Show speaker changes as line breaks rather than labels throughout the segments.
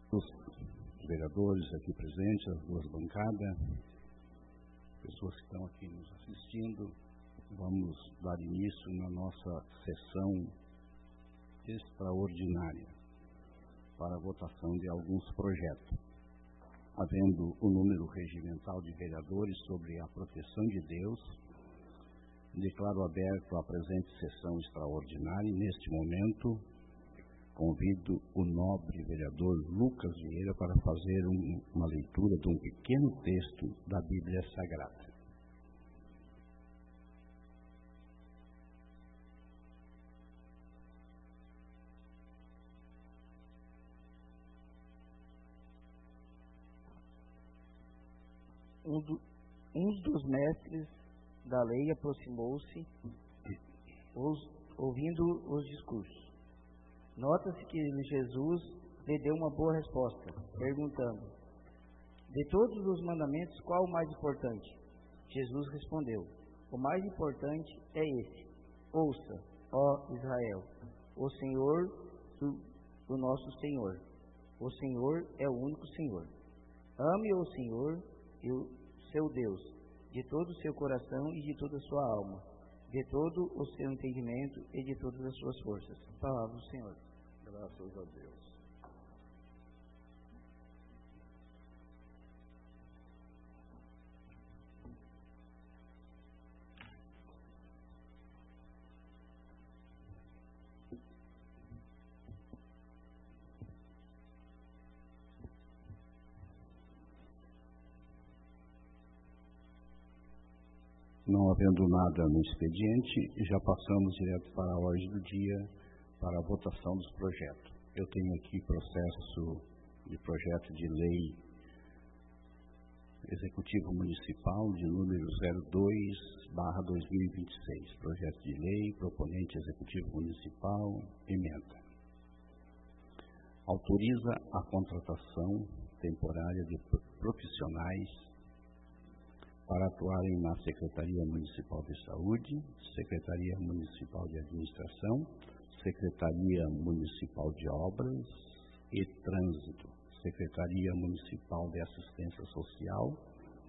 Os vereadores aqui presentes, as duas bancadas, pessoas que estão aqui nos assistindo, vamos dar início na nossa sessão extraordinária para a votação de alguns projetos. Havendo o número regimental de vereadores sobre a proteção de Deus, declaro aberto a presente sessão extraordinária e, neste momento, convido o nobre vereador Lucas Vieira para fazer uma leitura de um pequeno texto da Bíblia Sagrada.
Um dos mestres da lei aproximou-se, ouvindo os discursos. Nota-se que Jesus lhe deu uma boa resposta, perguntando: de todos os mandamentos, qual o mais importante? Jesus respondeu: o mais importante é esse: ouça, ó Israel, o Senhor, o nosso Senhor. O Senhor é o único Senhor. Ame o Senhor e o seu Deus de todo o seu coração e de toda a sua alma, de todo o seu entendimento e de todas as suas forças. Palavra do Senhor.
Graças a Deus. Não havendo nada no expediente, já passamos direto para a ordem do dia, para a votação dos projetos. Eu tenho aqui processo de projeto de lei executivo municipal de número 02/2026. Projeto de lei, proponente executivo municipal, emenda. Autoriza a contratação temporária de profissionais para atuarem na Secretaria Municipal de Saúde, Secretaria Municipal de Administração, Secretaria Municipal de Obras e Trânsito, Secretaria Municipal de Assistência Social,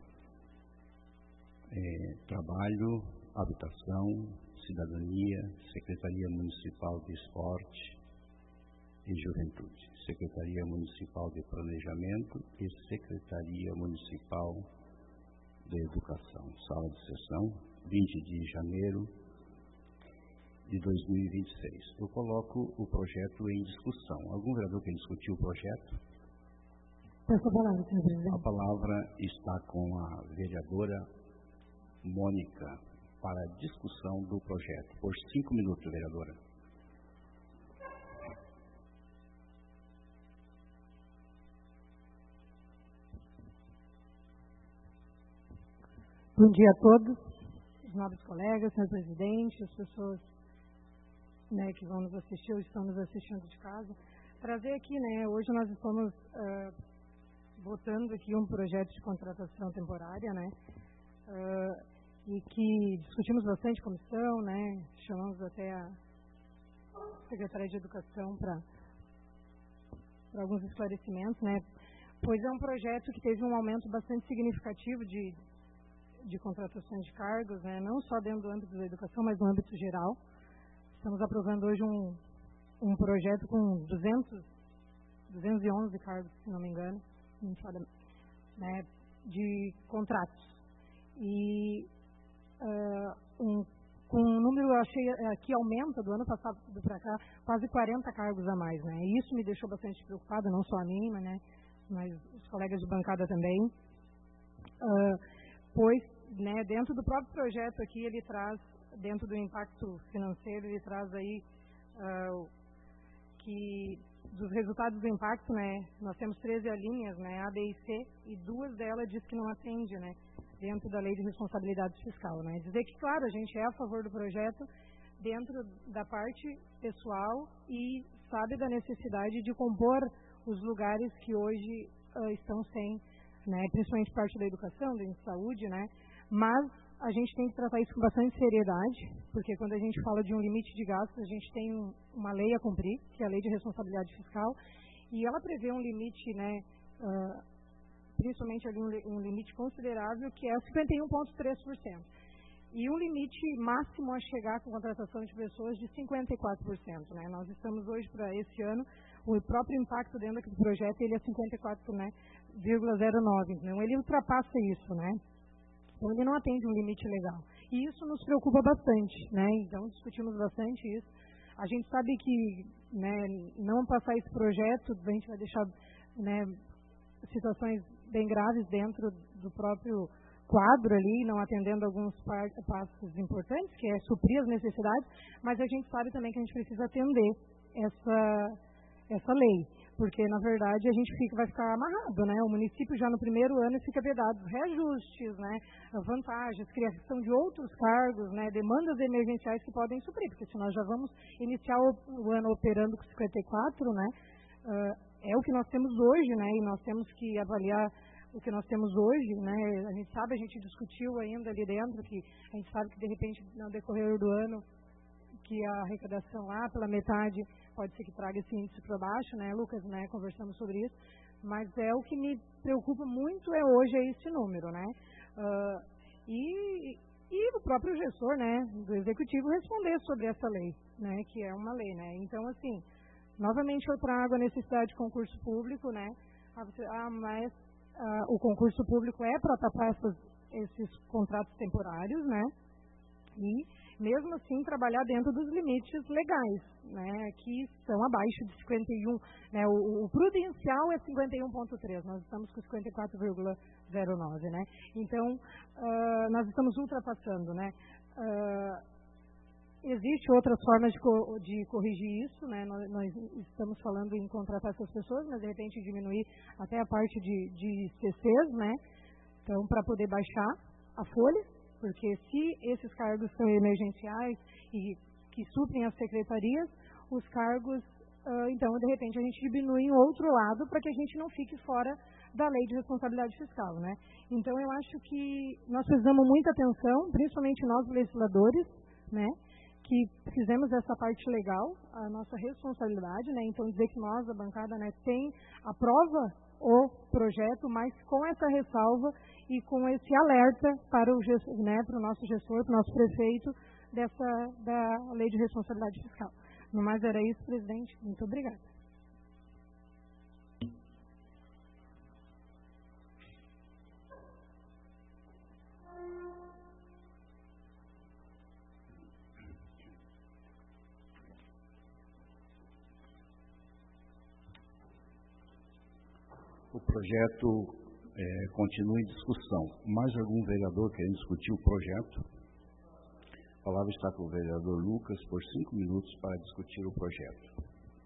Trabalho, Habitação, Cidadania, Secretaria Municipal de Esporte e Juventude, Secretaria Municipal de Planejamento e Secretaria Municipal de Educação. Sala de sessão, 20 de janeiro de 2026. Eu coloco o projeto em discussão. Algum vereador quer discutir o projeto?
Peço a palavra, senhor presidente.
A palavra está com a vereadora Mônica para a discussão do projeto. Por 5 minutos, vereadora.
Bom dia a todos, os nobres colegas, senhor presidente, as pessoas que vão nos assistir ou estão nos assistindo de casa. Trazer aqui, hoje nós estamos votando aqui um projeto de contratação temporária, e que discutimos bastante comissão, chamamos até a Secretaria de Educação para alguns esclarecimentos, pois é um projeto que teve um aumento bastante significativo de contratações de cargos, não só dentro do âmbito da educação, mas no âmbito geral. Estamos aprovando hoje um projeto com 211 cargos, se não me engano, de contratos. E com um número, eu achei, que aumenta do ano passado para cá, quase 40 cargos a mais. E isso me deixou bastante preocupada, não só a mim, mas os colegas de bancada também. Pois, dentro do próprio projeto aqui, ele traz, dentro do impacto financeiro, ele traz aí que dos resultados do impacto, nós temos 13 linhas, A, B e C, e 2 delas diz que não atende, dentro da lei de responsabilidade fiscal, Dizer que, claro, a gente é a favor do projeto dentro da parte pessoal e sabe da necessidade de compor os lugares que hoje estão sem, principalmente parte da educação, da saúde, mas a gente tem que tratar isso com bastante seriedade, porque quando a gente fala de um limite de gastos, a gente tem uma lei a cumprir, que é a Lei de Responsabilidade Fiscal, E ela prevê um limite, né, principalmente ali um limite considerável, que é 51,3%. E um limite máximo a chegar com contratação de pessoas de 54%. Né? Nós estamos hoje, para esse ano, o próprio impacto dentro do projeto ele é 54,09%. Né, então, ele ultrapassa isso, né? Então, ele não atende um limite legal. E isso nos preocupa bastante, né? Então, discutimos bastante isso. A gente sabe que, né, não passar esse projeto, a gente vai deixar, né, situações bem graves dentro do próprio quadro ali, não atendendo alguns passos importantes, que é suprir as necessidades, mas a gente sabe também que a gente precisa atender essa lei, porque, na verdade, a gente vai ficar amarrado, né? O município já no primeiro ano fica vedado reajustes, né? Vantagens, criação de outros cargos, né? Demandas emergenciais que podem suprir, porque se nós já vamos iniciar o ano operando com 54, né? É o que nós temos hoje, né? E nós temos que avaliar o que nós temos hoje, né? A gente sabe, a gente discutiu ainda ali dentro, que a gente sabe que, de repente, no decorrer do ano, que a arrecadação lá pela metade pode ser que traga esse índice para baixo, né, Lucas, né, conversamos sobre isso, mas o que me preocupa muito hoje é esse número, né, e o próprio gestor, né, do executivo responder sobre essa lei, né, que é uma lei, né, então, assim, novamente eu trago a necessidade de concurso público, né, mas o concurso público é para tapar esses contratos temporários, né, e mesmo assim trabalhar dentro dos limites legais, né, que são abaixo de 51, né, o prudencial é 51,3, nós estamos com 54,09, né, então nós estamos ultrapassando, né, existem outras formas de corrigir isso, né, nós estamos falando em contratar essas pessoas, mas de repente diminuir até a parte de CCs, né, então para poder baixar a folha, porque se esses cargos são emergenciais e que suprem as secretarias, os cargos, então, de repente, a gente diminui em outro lado para que a gente não fique fora da lei de responsabilidade fiscal, né? Então, eu acho que nós precisamos muita atenção, principalmente nós legisladores, né, que fizemos essa parte legal, a nossa responsabilidade, né? Então, dizer que nós, a bancada, né, aprova o projeto, mas com essa ressalva e com esse alerta para o gestor, né, para o nosso gestor, para o nosso prefeito, da lei de responsabilidade fiscal. No mais era isso, presidente. Muito obrigada.
O projeto continua em discussão. Mais algum vereador querendo discutir o projeto? A palavra está com o vereador Lucas por 5 minutos para discutir o projeto.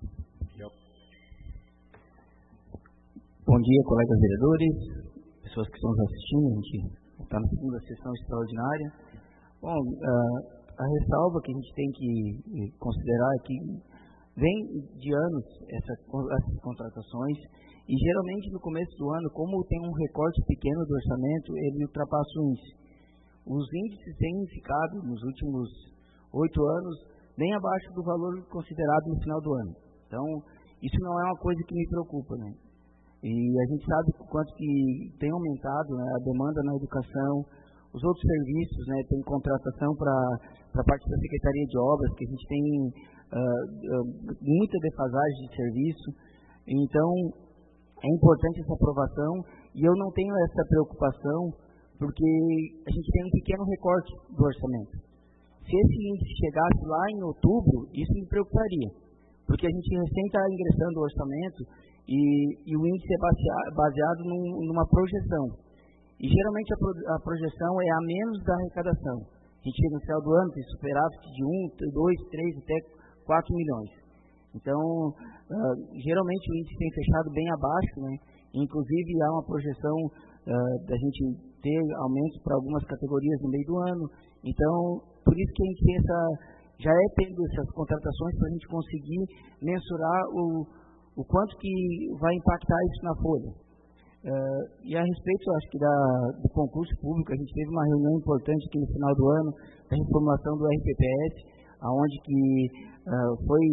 Bom dia, colegas vereadores, pessoas que estão nos assistindo. A gente está na segunda sessão extraordinária. Bom, a ressalva que a gente tem que considerar é que vem de anos essas contratações. E geralmente no começo do ano, como tem um recorte pequeno do orçamento, ele ultrapassa o índice. Os índices têm ficado nos últimos 8 anos bem abaixo do valor considerado no final do ano. Então, isso não é uma coisa que me preocupa, né? E a gente sabe o quanto que tem aumentado, né, a demanda na educação, os outros serviços, né, tem contratação para a parte da Secretaria de Obras, que a gente tem muita defasagem de serviço. Então, é importante essa aprovação e eu não tenho essa preocupação porque a gente tem um pequeno recorte do orçamento. Se esse índice chegasse lá em outubro, isso me preocuparia, porque a gente recém está ingressando o orçamento e o índice é baseado numa projeção. E geralmente a projeção é a menos da arrecadação. A gente chega no final do ano, tem superávit de 1, 2, 3, até 4 milhões. Então, geralmente o índice tem fechado bem abaixo, né? Inclusive há uma projeção da gente ter aumentos para algumas categorias no meio do ano. Então, por isso que a gente tem já tendo essas contratações para a gente conseguir mensurar o quanto que vai impactar isso na folha. E a respeito, acho que do concurso público, a gente teve uma reunião importante aqui no final do ano, da reformulação do RPPS, onde que foi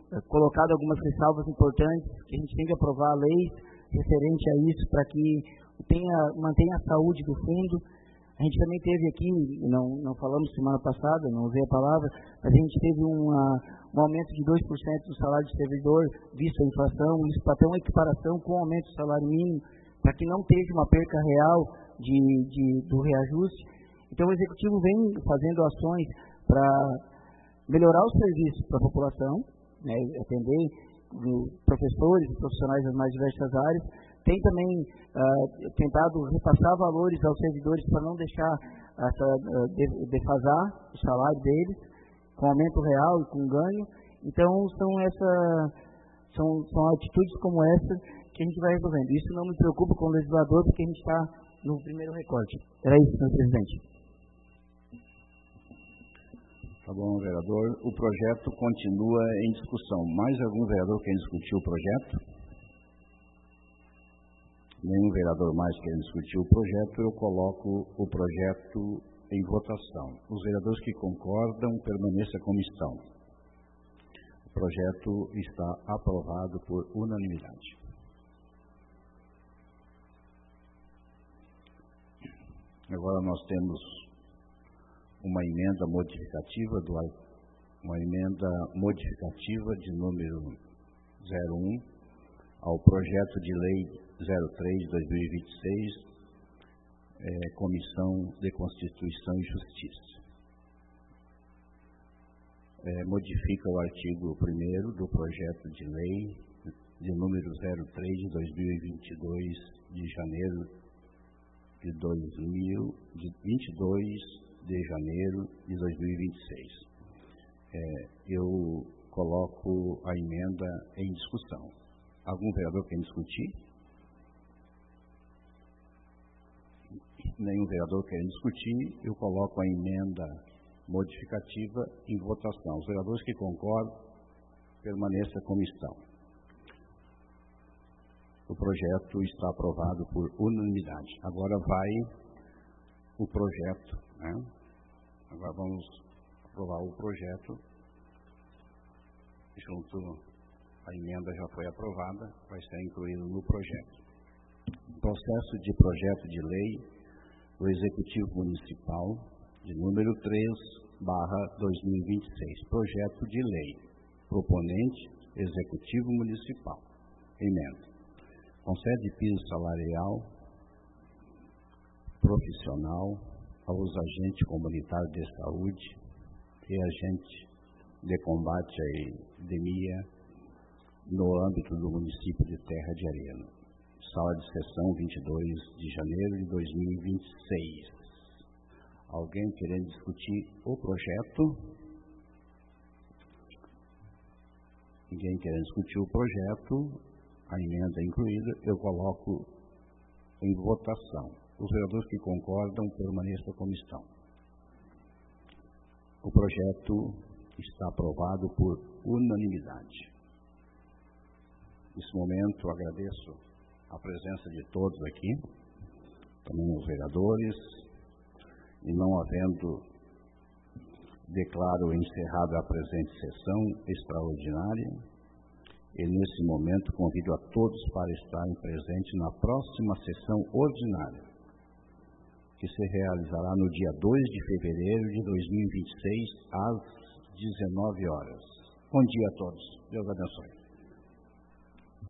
colocado algumas ressalvas importantes, que a gente tem que aprovar leis referente a isso, para que mantenha a saúde do fundo. A gente também teve aqui, não falamos semana passada, não usei a palavra, mas a gente teve um aumento de 2% do salário de servidor, visto a inflação, isso para ter uma equiparação com o aumento do salário mínimo, para que não tenha uma perca real do reajuste. Então o Executivo vem fazendo ações para melhorar os serviços para a população, né, atender professores e profissionais das mais diversas áreas. Tem também tentado repassar valores aos servidores para não deixar defasar o salário deles, com aumento real e com ganho. Então, são atitudes como essa que a gente vai resolvendo. Isso não me preocupa como legislador, porque a gente está no primeiro recorte. Era isso, senhor presidente.
Tá bom, vereador. O projeto continua em discussão. Mais algum vereador quer discutir o projeto? Nenhum vereador mais quer discutir o projeto. Eu coloco o projeto em votação. Os vereadores que concordam, permaneçam como estão. O projeto está aprovado por unanimidade. Agora nós temos uma emenda modificativa de número 01 ao projeto de lei 03/2026, Comissão de Constituição e Justiça. Modifica o artigo 1º do projeto de lei de número 03 de 2022, de janeiro de 22 de janeiro de 2026. Eu coloco a emenda em discussão. Algum vereador quer discutir? Nenhum vereador quer discutir. Eu coloco a emenda modificativa em votação. Os vereadores que concordam, permaneçam como estão. O projeto está aprovado por unanimidade. Agora vai o projeto, né? Agora vamos aprovar o projeto. A emenda já foi aprovada, vai ser incluído no projeto. Processo de projeto de lei do Executivo Municipal, de número 3/2026. Projeto de lei. Proponente, Executivo Municipal. Emenda. Concede piso salarial profissional aos agentes comunitários de saúde e agentes de combate à epidemia no âmbito do município de Terra de Arena. Sala de sessão 22 de janeiro de 2026. Alguém querendo discutir o projeto? Ninguém querendo discutir o projeto, a emenda incluída, eu coloco em votação. Os vereadores que concordam, permaneçam como estão. O projeto está aprovado por unanimidade. Nesse momento, agradeço a presença de todos aqui, também os vereadores, e não havendo, declaro encerrada a presente sessão extraordinária, e nesse momento convido a todos para estarem presentes na próxima sessão ordinária, que se realizará no dia 2 de fevereiro de 2026, às 19 horas. Bom dia a todos. Deus abençoe.